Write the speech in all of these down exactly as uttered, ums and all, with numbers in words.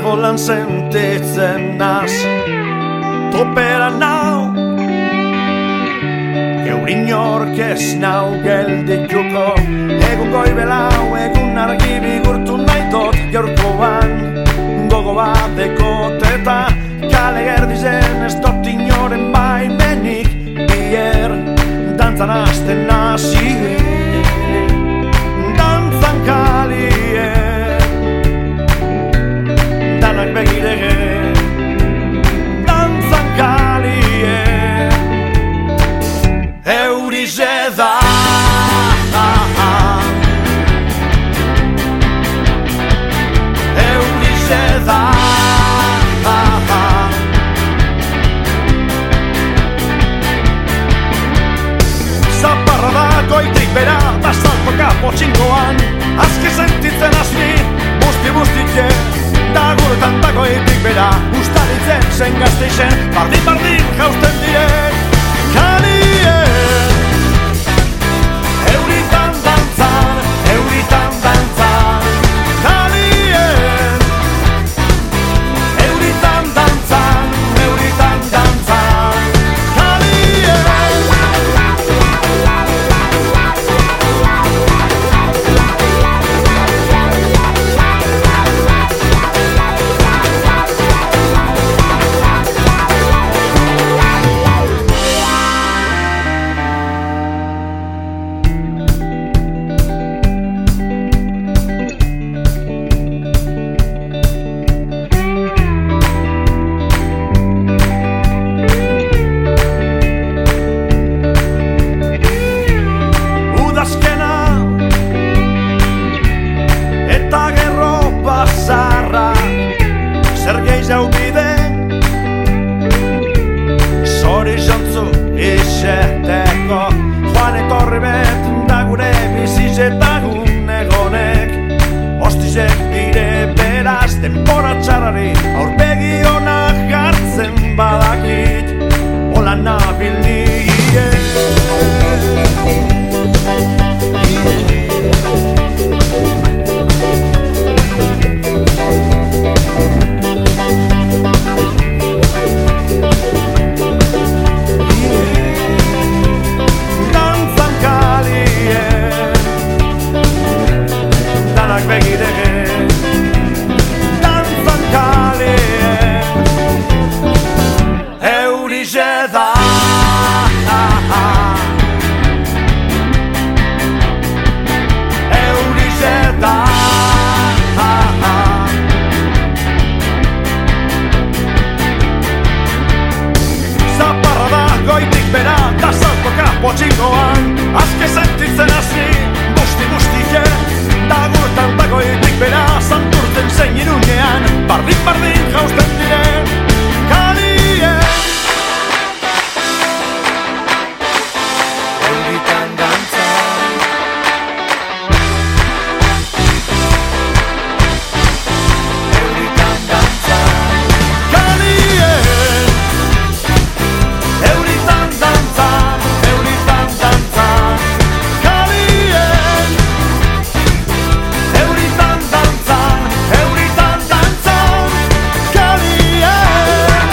holan sentitzen naz. Topera nau, geurin ork ez nau geldituko. Egun goibelau, egun argi bigurtu nahitot. Gaurkoan gogo bateko teta, kale gerdizen ez dut inoren baimenik. Bier dantzan hasten nazi, dantzan kalien, danak begirege, dantzan kalien, eurize da. Eurize da. Zaparra da goitik bera, da saltoka potxingoan. Azke sentitzen azni, busti-bustike, da guretan da goitik bera. Ustaritzen zen gazteixen, bardin-bardin jausten diren kalien. Euritan dantzan, euritan dantzan, kalien. Euritan dantzan, euritan dantzan, kalien. Denbora txarrari aurpegi honak hartzen badakit, hola nabil nire. Dantzan kalien, danak begirege. Potxingoan, azke sentitzen hazi, busti-bustike, da guretan dagoitik bera, santurtzen zein irunean, bardin-bardin jausten diren kalien. Euritan dantzan, euritan dantzan, kalien. Euritan dantzan, dantzan, kalien. Euritan dantzan, euritan dantzan, kalien.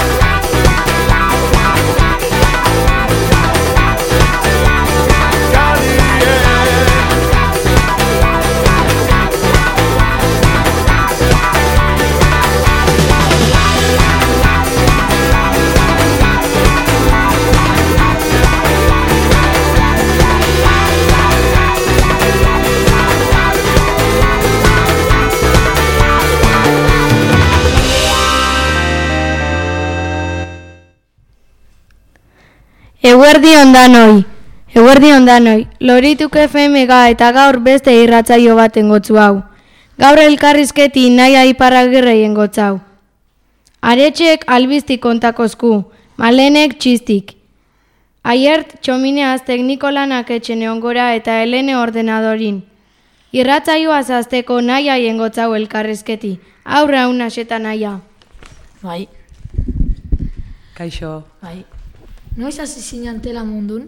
Eguerdi ondanoi, eguerdi ondanoi, Lorituk F M-ga eta gaur beste irratzaio baten gotzu hau. Gaur elkarrizketi nahi aiparragirreien gotzau. Aretxek albiztik kontakozku, malenek txistik. Aiert txomineaz teknikolanak etxene ongora eta helene ordenadorin. Irratzaioa zazteko nahi haien gotzau elkarrizketi, aurra una xeta naia. Bai. Kaixo. Bai. Noiz hasi zinen tela mundun?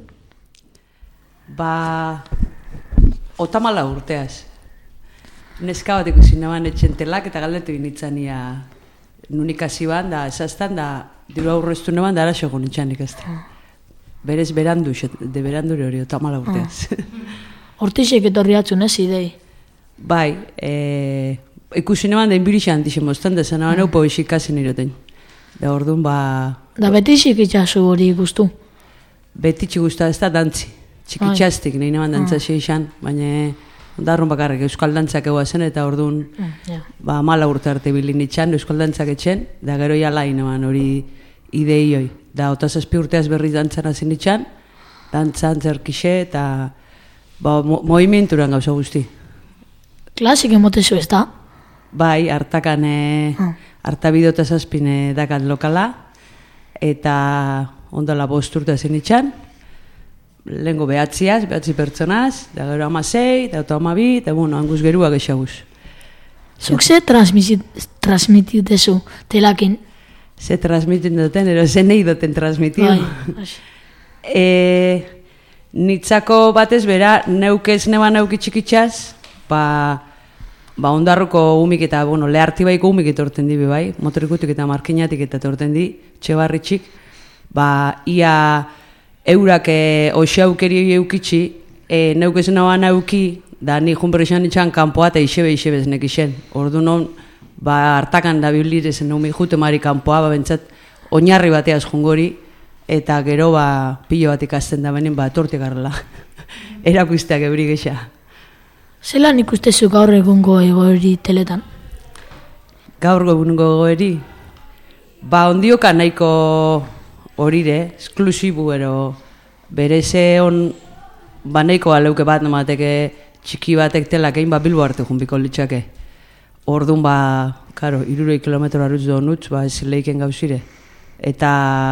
Ba, otamala urteaz. Neska bat ikusi naban etxen telak eta galdetu initzania nun ikasi ban, da esaztan, da diru aurreztu neban, da araxo egon nintxan ikazte. Berez berandu, de berandu hori, otamala urteaz. Hortixek etorri atzun ez idei. Bai, e, ikusi neban da inbirixan antixen moztan, da zan naban eupo isi ikasi niroten. Da orduan, ba... Da betixik itxasu hori guztu. Betitxik guzta ez da dantzi. Txikitxastik, nahi neban dantza izan, baina ondarrun bakarrik euskal dantzak egoa zen, eta orduan, Ja. ba, mala urte arte bilin itxan, euskal dantzak etxen, da gero ja lain eman hori ideioi. Da, otazazpi urteaz berriz dantzan hazin itxan, dantzan zerkixe, eta ba, mo movimenturan gauza guzti. Klasik emotezu ez da? Bai, hartakan, e, Ah. hartabido otazazpin dakat lokala, eta ondala bost urte hazin itxan, lehenko behatziaz, behatzi pertsonaz, da gero amasei, da oto amabi, eta bueno, anguz gerua gexaguz. Zuk ze transmititezu telakin? Ze transmitin duten, ero ze nahi duten transmitin. Bai. E, nitzako batez bera, neukez neba neuki txikitxaz, ba, ba ondarruko umik eta, bueno, lehartibaiko umik etorten di, bai, motorikutik eta markinatik eta etorten di, txebarritxik, ba, ia eurak e, oxaukeri eukitxi, e, neukez neba neuki, da ni junberrizan itxan kanpoa eta isebe isebez nekixen. Ordu non, ba, hartakan da biblirezen umi jute mari kanpoa, ba, bentsat, oinarri bateaz jungori, eta gero, ba, pilo bat ikasten da benin, ba, tortik garrela. Erakusteak ebri gexa. Zelan ikustezu gaur egungo egoeri teletan? Gaur egungo goeri, ba, ondioka nahiko horire, esklusibu, ero, bereze on, ba, nahiko aleuke bat namateke txiki batek telak egin, ba, Bilbo arte junbiko litxake. Orduan, ba, karo, irurei kilometro arruz donutz, ba, ez leiken gauzire. Eta,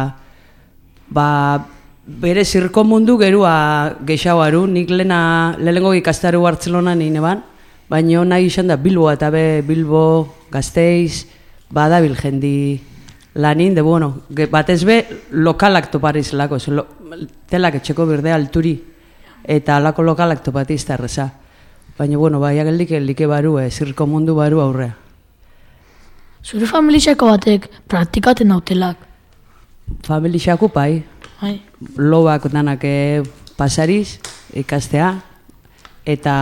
ba, bere zirko mundu gerua geixau aru, nik lena, lehenko ikastaru Bartzelona nire ban, baina nahi izan da Bilbo eta be Bilbo, Gasteiz, badabil jendi lanin, de bueno, batez be lokalak topariz lako, lo, telak etxeko berde alturi, eta alako lokalak topatiz erreza. Baina, bueno, bai, ageldik elike baru, eh, zirko mundu baru aurrea. Zure familixako batek praktikaten dautelak? Familixako bai, Bai. lobak danak eh, pasariz, ikastea, eta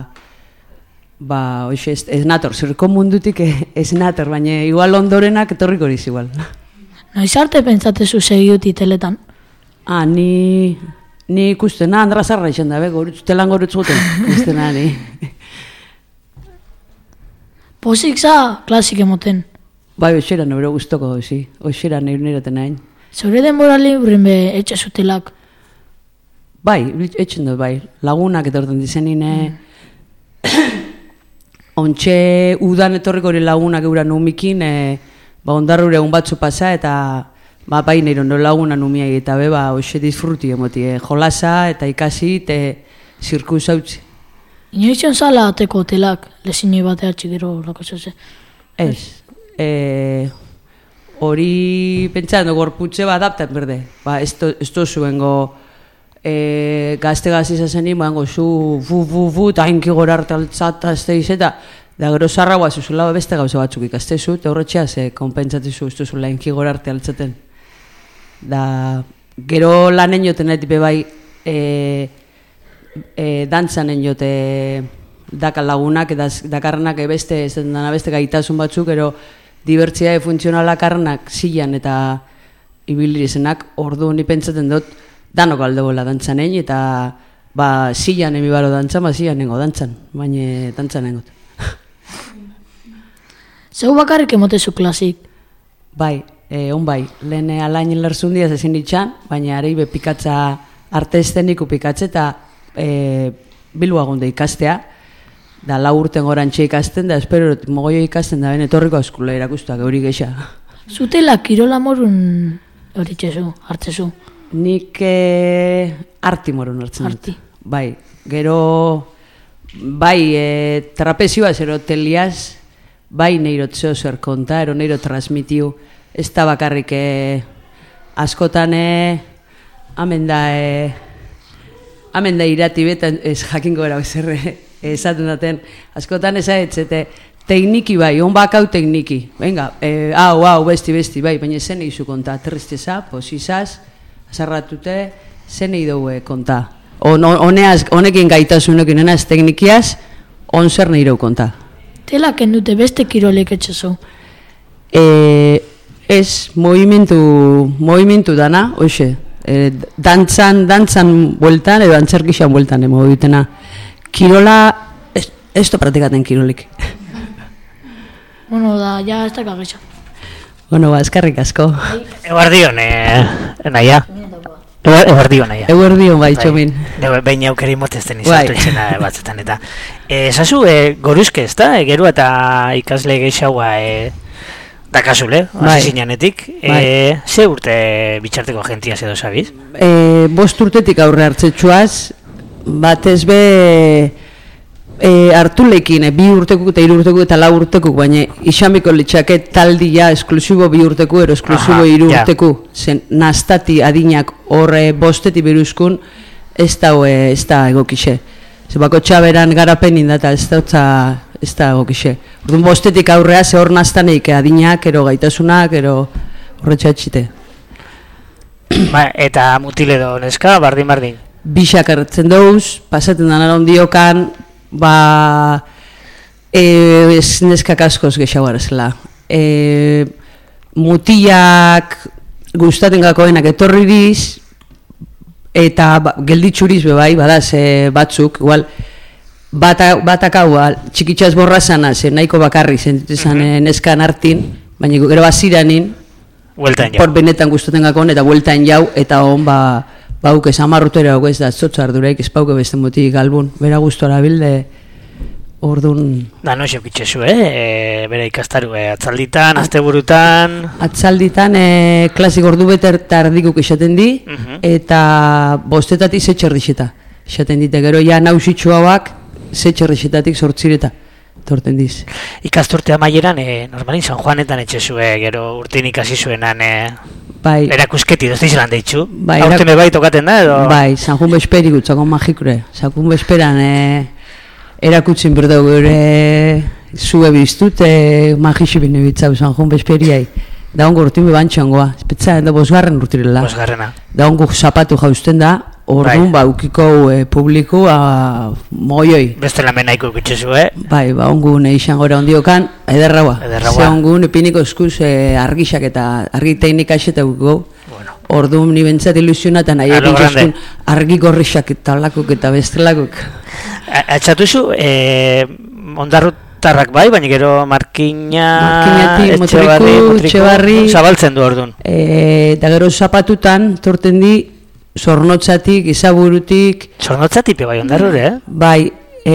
ba, hoxe, ez, ez nator, zirko mundutik eh, ez nator, baina igual ondorenak etorriko horiz igual. Noiz arte pentsatezu segiuti teletan? Ah, ni, ni ikustena, Andra Zarra izan da, be, gorutz, telan gorutz guten, ikustena ni. Pozik za, klasik emoten. Bai, hoxera nire guztoko, zi, hoxera nire nireten nahin. Zure denbora libren be etxe zutelak. Bai, etxen dut, bai, lagunak etorten dizenine, ontxe udan etorriko hori lagunak euran umikin, e, ba, ondarrure egun batzu pasa, eta ba, bai nire ondo lagunan umiai, eta be, ba, hoxe disfruti emoti, e, jolasa, eta ikasi, eta zirkus hautzi. Inoizion zala ateko hotelak, lezinoi batea txigero lakazoze. Ez, e, hori pentsando gorputze bat adaptan berde, ba, ez to zuengo e, gazte gazi zazenin, bango zu, fu, fu, fu, eta hainki gora hartaltzat, azte izeta, da gero zarra guaz, zuzula beste gauza batzuk ikastezu, eta horretxea ze konpentsatizu, ez zuzula hainki gora hartaltzaten. Da, gero lanen joten etipe bai, e, e, dantzanen jote dakal lagunak, dakarrenak beste, ez dena beste gaitasun batzuk, gero dibertsia funtzionala karnak zilan eta ibilizenak, ordu ni pentsaten dut danok aldegoela dantzanen, eta ba, zilan emi baro dantzan, ba, zilan nengo dantzan, baina dantzan nengot. Zeu bakarrik emotezu klasik? Bai, e, on bai, lehen alain lertzundia ezin ditxan, baina arei be pikatza arte eszeniku pikatze eta e, Bilboa gunde ikastea, da lau urten gorantxe ikasten, da espero mogoio ikasten da ben etorriko askula erakustuak hori gexa. Zutela kirola morun hori txezu, hartzezu? Nik e, arti morun hartzen dut. Arti. Bai, gero, bai, e, trapezioa zero teliaz, bai neirotzeo zer konta, ero neiro transmitiu, ez da bakarrik e, askotan e, hamen da, e, hamen da irati betan ez jakingo era bezerre esaten daten, askotan ez aetzete tekniki bai, on bakau tekniki. Venga, eh, hau, hau, besti, besti, bai, baina zen izu konta, tristeza, posizaz, azarratute, zen dugu konta. On, on, honeaz, honekin gaitasunekin enaz teknikiaz, on zer nahi dugu konta. Telak endute beste kirolek etxezu. E, ez, movimentu, movimentu dana, hoxe, e, dantzan, dantzan bueltan, edo antzerkixan bueltan, emo dutena. Kirola, ez, ez to praktikaten kirolik. Bueno, da, ja ez da kagesa. Bueno, ba, eskarrik asko. Eguardion, eh, naia. Eguardion, naia. Eguardion, bai, txomin. Behin aukeri motezten Bai. izatu etxena batzetan eta. Esazu, e, goruzke ez da, e, gero eta ikasle gehiagoa e, dakazule, Bai. hasi zinanetik. Bai. E, ze urte bitxarteko gentiaz edo zabiz? E, bost urtetik aurre hartzetxuaz, batez be e, hartulekin, e, bi urtekuk eta hiru urtekuk eta lau urtekuk, baina isamiko litxaket taldia esklusibo bi urteku, ero esklusibo Aha, hiru ja. urteku, zen nastati adinak horre bosteti beruzkun, ez da, e, ez da egokixe. Zebako txaberan garapen indata ez da, ez da egokixe. Orduan bostetik aurrea ze hor nastaneik adinak, ero gaitasunak, ero horretxatxite. Ba, eta mutile edo neska, bardin-bardin. Bixak hartzen dauz, pasaten dana ondiokan, ba, e, ez neskak askoz gehiago arazela. E, mutilak gustaten gakoenak etorri diz, eta ba, gelditxuriz be bai, badaz e, batzuk, igual, bata, batak hau, txikitxaz borrazana, zen nahiko bakarri zentuzan Mhm. neskan hartin, baina gero baziranin, Bueltan jau. por benetan gustaten gakon, eta bueltan jau, eta hon, ba, bauk ez amarrutera hau ez da, zotza arduraik, ez pauke beste motik galbun, bera gustora bilde, ordun Da, no xeuk itxezu, eh? E, bere ikastaru, eh? Atzalditan, asteburutan... atzalditan e, klasik ordu beter tardikuk esaten di, Mhm. eta bostetatik zetxerdixeta. Esaten dite, gero ja nausitxu hauak zetxerdixetatik sortzireta. Torten diz. Ikasturte amaieran, e, normalin San Juanetan etxezu, eh? Gero urtin ikasi zuenan, eh? Bai, Erakusketi, dozte izelan deitzu. Bai, Aurten erak- bai tokaten da, edo... bai, San Jun Besperi gutzakon magikure. San Jun Besperan e, erakutzen berdu gure zue biztute magixi bine bitzau San Jun Besperiai. Da ongo urtin bebantxangoa, espetza, da bosgarren urtirela. Bosgarrena. Da ongo zapatu jauzten da, orduan Bai. ba ukiko e, publikoa moioi. Beste lamen nahiko ikutxezu, eh? Bai, ba ongun eixan gora ondiokan, ederraua. Ederraua. Ze ongun epiniko eskuz e, argixak eta argi teknika eseta guko. Bueno. Orduan ni bentsat ilusionatan nahi A lo egin grande. argi gorrixak eta lakuk eta bestelakuk. A- Atxatuzu, eh, ondarrutarrak bai, baina gero Markina... Markinatik, Etxebarri, Motriku, Motriku, Etxebarri. Zabaltzen du orduan. E, eta gero zapatutan, torten di, zornotzatik, izaburutik, Zornotza tipe bai ondarrure, eh? bai,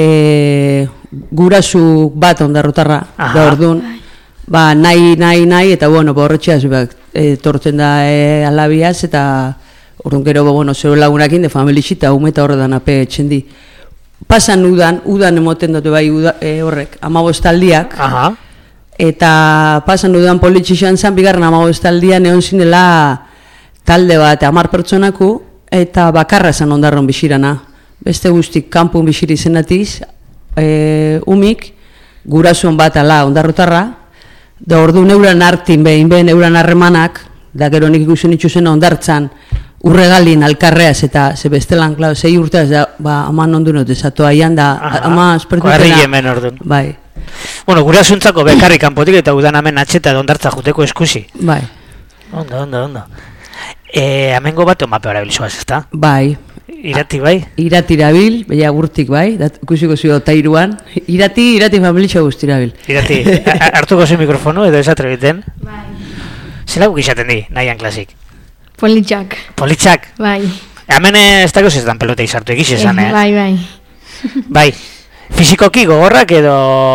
e, gurasu bat ondarrotarra, Aha. da orduan, ba, nahi, nahi, nahi, eta bueno, ba, horretxeaz, ba, e, torten da e, alabiaz, eta orduan gero, ba, bueno, zero lagunakin, de familixi, eta ume eta horretan ape etxendi. Pasan udan, udan emoten dute bai uda, e, horrek, amabostaldiak, Aha. eta pasan udan politxixan zan, bigarren amabostaldian egon zinela talde bat, hamar pertsonaku, eta bakarra zan ondarron bisirana. Beste guztik kanpun bisiri zenatiz, e, umik, gurasun bat ala ondarrotarra, da ordu neuran hartin behin behin neuran harremanak, da gero nik ikusen itxuzen ondartzan, urregalin alkarreaz, eta ze bestelan, klar, zei urteaz, da, ba, aman ondu note, zato aian da, Aha. ama espertutena. Harri hemen orduan. Bai, Bueno, gure asuntzako bekarri kanpotik eta udan hemen atxeta edo ondartza juteko eskusi. bai, Ondo, ondo, ondo. E, amengo bat omape harabilzoaz, ezta? bai. Irati bai? Irati irabil, beha gurtik bai, dat, ikusiko zio tairuan. Irati, irati familia guztirabil. Irati, a- a- hartuko zu mikrofonu edo ez atrebiten? Bai. Zela guk izaten di, nahian klasik. Politxak, Politxak, bai. hemen ez dago zezdan pelota izartu egiz esan, eh? Bai, bai. Bai, fizikoki gogorrak edo...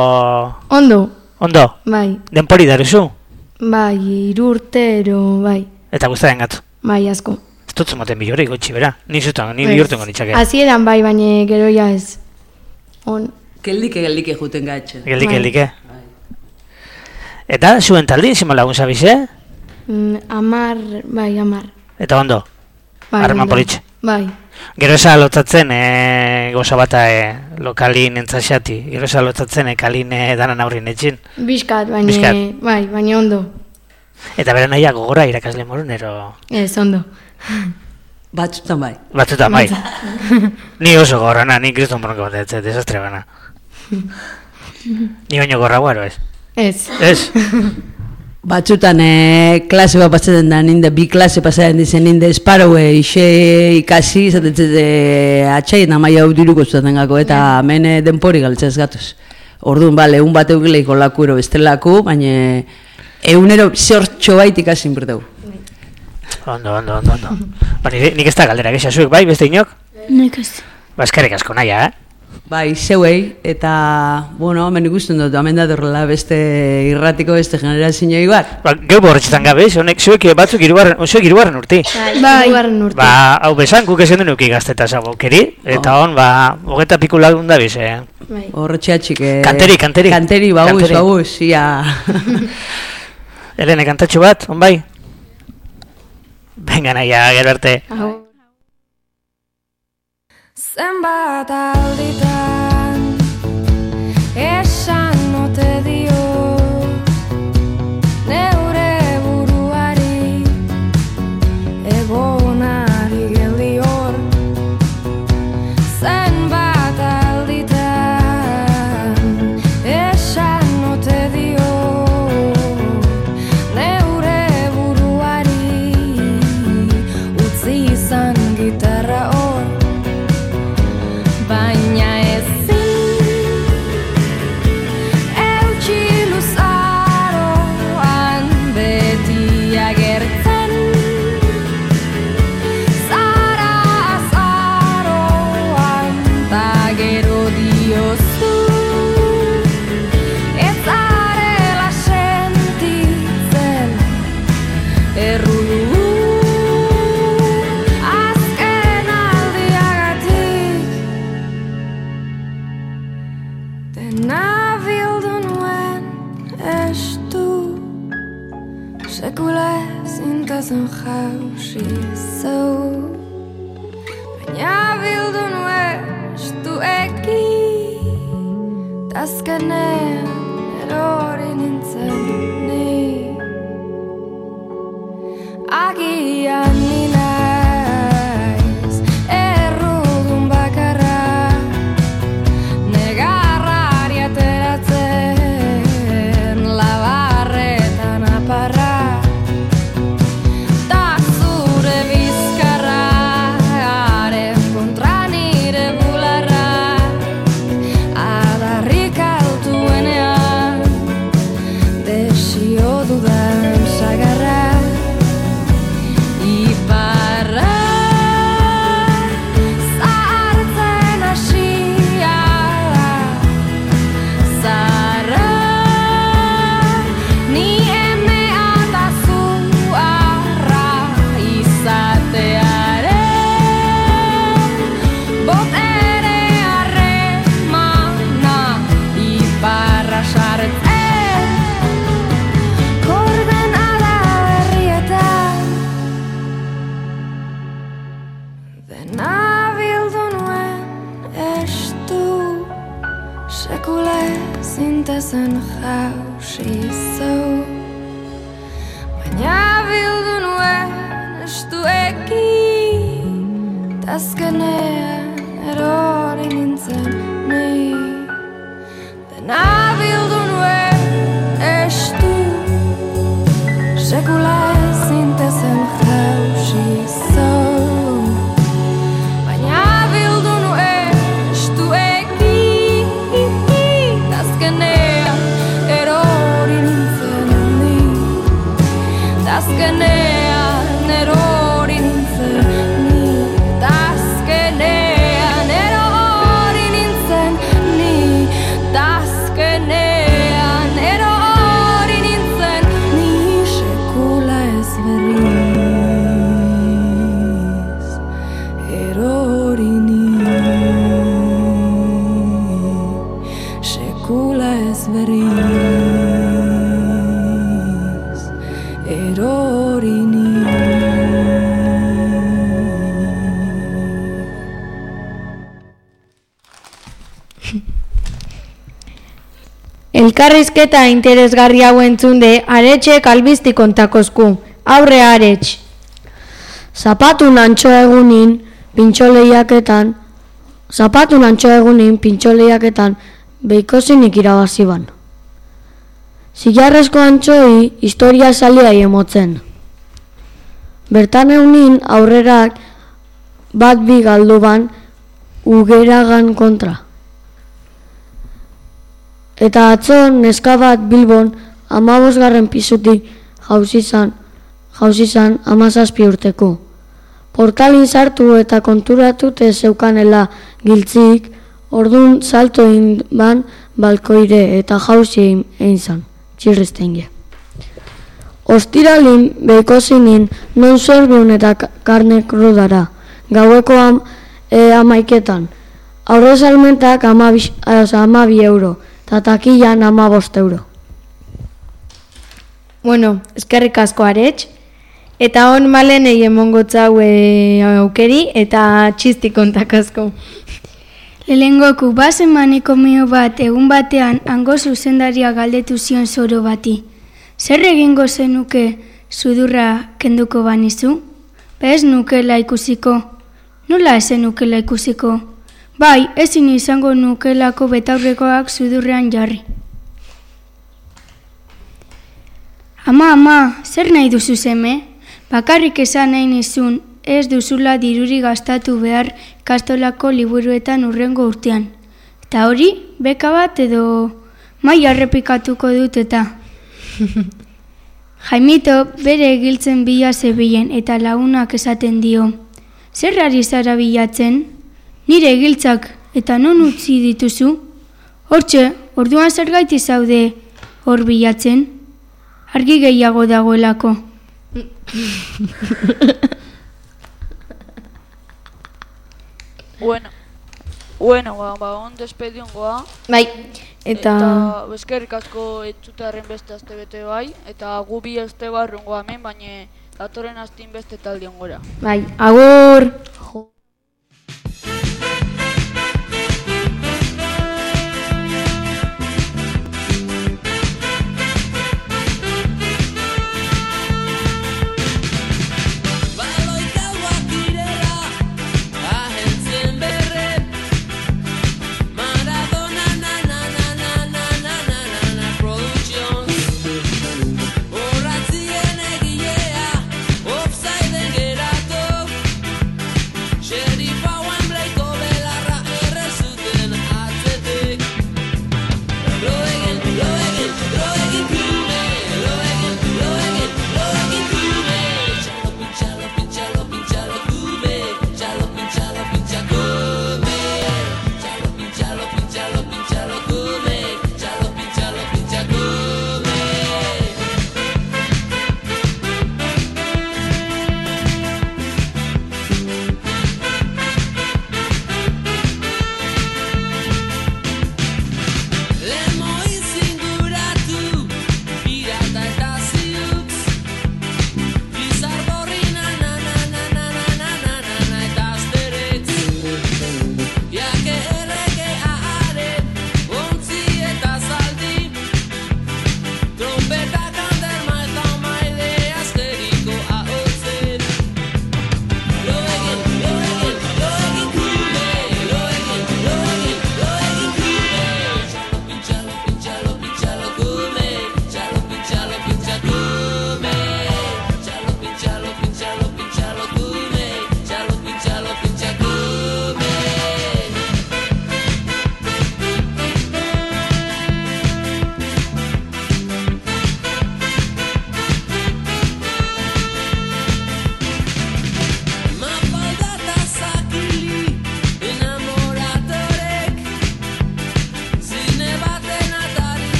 Ondo, Ondo, bai. denpori daruzu, Bai, hiru urtero, bai. eta guztaren gatu. Bai, asko. Ez dut zumoten bilorri gotxi, bera? Ni zutan, ni Bai. bihurtengo nitzake. Hasieran bai, baina gero ja ez. On. Geldike, geldike juten gaitxe. Geldik, Bai. geldike. Eta zuen taldin, zimo lagun zabiz, eh? Mm, amar, bai, amar. Eta ondo, Bai, harreman ondo. politxe. Bai. Gero esa lotatzen, e, goza bata e, lokalin entzaxati. Gero esa lotatzen, e, kalin e, danan aurrin etxin. Bizkat, baina, Bizkat. bai, baina ondo. Eta bera nahiak gogora irakasle morun, ero... Ez, ondo. Batzutan bai. Batzutan bai. Ni oso gogorra, na, ni kriston bronko bat ez, desastre bana. Ni baino gorra guaro, ez? Ez. Ez? Batzutan e, klase bat pasatzen da, ninde bi klase pasatzen dizen, ninde esparoe ixe ikasi, zatetzen de atxaien amaia hau diruko zutaten gako, eta hemen e, denpori galtzaz gatoz. Orduan, bale, egun bat eugileiko laku ero bestelaku, baina egunero zortxo bait ikasin berdeu. Ondo, ondo, ondo, ondo. Ba, nik, nik ez da galdera gisa zuek, bai, beste inok? Nik ez. Ba, eskerrik asko naia, eh? Bai, zeuei, eta, bueno, hemen ikusten dut, hemen datorrela beste irratiko beste generazioa bat. Ba, geu borretxetan gabe, ez, honek zuek batzuk irugarren, zuek irugarren urti. Bai, irugarren urte. Ba, hau besan, guk esan duen euki gazteta zabokeri, eta hon, ba, hogeta piku lagun da biz, eh? Bai. Horretxeatxik, eh? Kanteri, kanteri. Kanteri, baguz, Kanteri. baguz, ia. Elene, kantatxo bat, on bai? Venga, naia, gero arte. Hau. Zenbat alditan esan ote dio neure buruari egonari geldi hor. Zenbat alditan esan ote dio neure buruari utzi izan gitarra hor. Baina ezin eutsi luzaroan beti agertzen zara azaroan ta gero diozu ez zarela sentitzen errudu. Sekula zintazen jausi zau, baina bildu nuen estu eki, tazkenean erori nintzen ni. Agian ni naiz errudun bakarra, negarrari ateratzen labarretan aparra. Zintazen jausi zau, baina bildu nuen estu eki, tazkenean erori nintzen ni. Dena bildu nuen estu, sekula zintazen jausi zau, baina bildu nuen estu eki, tazkenean erori nintzen ni. Tazkenean erori nintzen ni. Tazkenean erori nintzen ni. Tazkenean erori nintzen ni. Sekula Elkarrizketa interesgarri hau entzunde, Aretxek albizti kontakozku. Aurre Aretx. Zapatu nantxo egunin pintxoleiaketan, zapatu nantxo egunin pintxoleiaketan beikosinik irabaziban. Zilarrezko antxoi historia saliai emotzen. Bertan eunin aurrerak bat bi galduban ugeragan kontra. Eta atzo neska bat Bilbon amabosgarren pisutik jauzizan, jauzizan amazazpi urteko. Portalin sartu eta konturatute zeukanela giltzik, ordun salto egin ban balkoire eta jauzi egin zan, txirriztengia. Ostiralin behikozinin non zorbiun eta karne krudara, gaueko am, e, amaiketan. Aurrez almentak amabi, amabi euro, eta takilan amabost euro. Bueno, eskerrik asko Aretx. Eta hon malenei emongotzau e, aukeri eta txisti kontakazko. Lehengoku bazen manikomio bat egun batean hango zuzendaria galdetu zion zoro bati. Zer egingo zenuke sudurra kenduko banizu? Bez nukela ikusiko. Nola ezen nukela ikusiko? Bai, ezin izango nukelako betaurrekoak sudurrean jarri. Ama, ama, zer nahi duzu seme? Bakarrik esan nahi nizun, ez duzula diruri gastatu behar ikastolako liburuetan urrengo urtean. Eta hori, beka bat edo mai arrepikatuko dut eta. Jaimito bere egiltzen bila zebilen eta lagunak esaten dio. Zer ari zara bilatzen? Nire egiltzak eta non utzi dituzu? Hortxe, orduan zergaiti zaude hor bilatzen? Argi gehiago dagoelako. Bueno, bueno, ba, ba on despedion goa. Bai, eta... Eta eskerrik asko entzutaren beste azte bete bai, eta gu bi azte barrungo hemen, baina datorren astin beste taldion gora. Bai, agur!